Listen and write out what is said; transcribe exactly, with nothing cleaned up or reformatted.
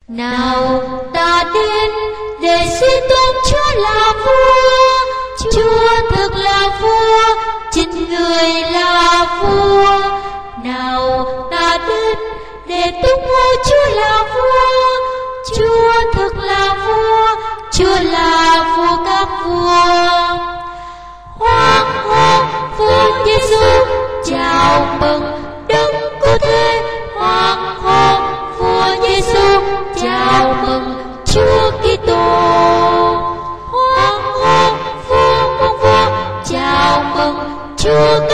Nào ta đến để xin tôn Chúa là vua, Chúa thực là vua, chính người là vua. Nào ta đến để tung hô Chúa là vua, Chúa thực là vua, Chúa là vua các vua. Hoan hô vua Giêsu, chào mừng Đấng Cứu Thế. Hoan hô vua Giêsu, chào mừng Chúa Kitô. Hoan hô vua muôn vua, chào mừng Chúa